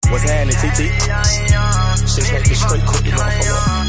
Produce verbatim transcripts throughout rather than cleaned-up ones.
What's happening, T T? Six make me straight cook you motherfucker.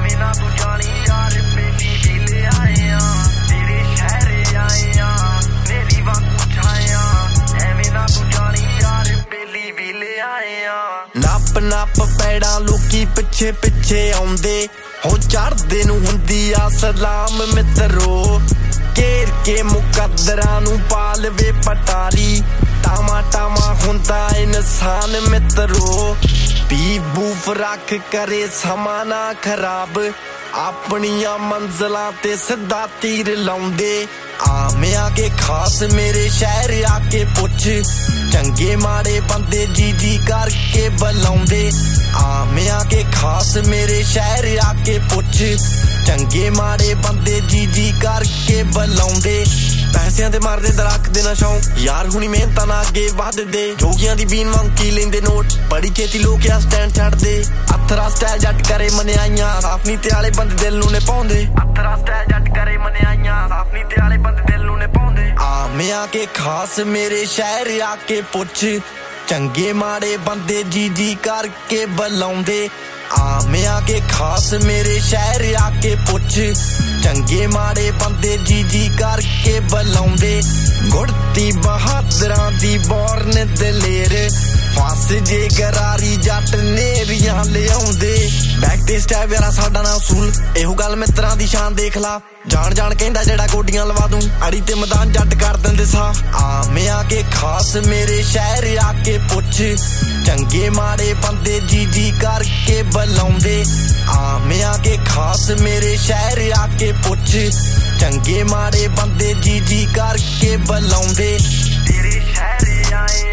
नप नप पैड़ा लोकी पिछे पिछे आउंदे हो चढ़दे नूं हुंदी आ सलाम मित्रो घेर के मुकद्दरां नूं पालवे पटारी टामा टामा हुंदा इंसान मित्रो बीफ बूफ रख करे समा ना खराब अपनियां मंजिलां ते सिद्धा तीर लाउंदे आमे आके खास मेरे शहर आके पुछ चंगे माड़े बंदे जी जी करके बुलाउंदे आमे आके खास मेरे शहर आके पुछ चंगे माड़े बंदे जी जी करके बुलाउंदे पैसिਆਂ ਦੇ ਮਾਰਦੇ ਦਰਖਤ ਦੇ ਨਾ ਸ਼ੌਂ ਯਾਰ ਹੁਣੀ ਮਿਹਨਤਾਂ ਨਾਲ ਅੱਗੇ ਵਧਦੇ ਜੋਗੀਆਂ ਦੀ ਬੀਨ ਵਾਂਗ ਕੀ ਲੈਂਦੇ ਨੋਟ ਬੜੀ ਛੇਤੀ ਲੋਕ ਆ ਸਟੈਂਡ ਛੱਡਦੇ ਅਥਰਾ ਸਟਾਈਲ ਜੱਟ ਕਰੇ ਮਨਿਆਈਆਂ ਸਾਫ ਨੀਤੇ ਵਾਲੇ ਬੰਦੇ ਦਿਲ ਨੂੰ ਨੇ ਪਾਉਂਦੇ ਅਥਰਾ ਸਟਾਈਲ ਜੱਟ ਕਰੇ ਮਨਿਆਈਆਂ ਸਾਫ ਨੀਤੇ ਵਾਲੇ ਬੰਦੇ ਦਿਲ ਨੂੰ ਨੇ ਪਾਉਂਦੇ ਆਵੇਂ ਆ ਕੇ ਖਾਸ ਮੇਰੇ ਸ਼ਹਿਰ ਆ ਕੇ ਪੁੱਛ ਚੰਗੇ ਮਾੜੇ ਬੰਦੇ ਜੀ ਜੀ ਕਰਕੇ ਬੁਲਾਉਂਦੇ ਆਵੇਂ ਆ ਕੇ ਖਾਸ ਮੇਰੇ ਸ਼ਹਿਰ ਆ ਕੇ ਪੁੱਛ ਚੰਗੇ ਮਾੜੇ ਬੰਦੇ ਜੀ ਜੀ ਕਰਕੇ ਬੁਲਾਉਂਦੇ ਗੁੜਤੀ ਬਹਾਦਰਾਂ ਦੀ ਬੋਰਨ ਦਲੇਰ ਫਸ ਜੇ ਗਰਾਰੀ ਜੱਟ ਨੇਰੀਆਂ ਲਿਆਉਂਦੇ ਬੈਕ ਤੇ ਸਟੈਪ ਯਾਰਾ ਸਾਡਾ ਨਾ ਅਸੂਲ ਇਹੋ ਗੱਲ ਮਿੱਤਰਾਂ ਦੀ ਸ਼ਾਨ ਦੇਖ ਲਾ ਜਾਣ ਜਾਣ ਕਹਿੰਦਾ ਜਿਹੜਾ ਗੋਡੀਆਂ ਲਵਾ ਦੂੰ ਅੜੀ ਤੇ ਮੈਦਾਨ ਜੱਟ ਕਰ ਦਿੰਦੇ ਸਾ ਆਵੇਂ ਆ ਕੇ ਖਾਸ ਮੇਰੇ ਸ਼ਹਿਰ ਆ ਕੇ ਪੁੱਛ ਚੰਗੇ ਮਾੜੇ ਬੰਦੇ ਜੀ ਜੀ ਕਰਕੇ ਬੁਲਾਉਂਦੇ ਆਵੇਂ ਆ ਕੇ ਖਾਸ ਮੇਰੇ ਸ਼ਹਿਰ ਆ ਕੇ ਪੁੱਛ ਚੰਗੇ ਮਾੜੇ ਬੰਦੇ ਜੀ ਜੀ ਕਰਕੇ ਬੁਲਾਉਂਦੇ ਤੇਰੇ ਸ਼ਹਿਰ ਆਏ